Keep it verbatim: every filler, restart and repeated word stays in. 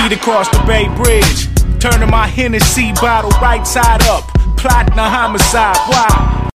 Feet across the Bay Bridge, turning my Hennessy bottle right side up, plotting a homicide. Wow.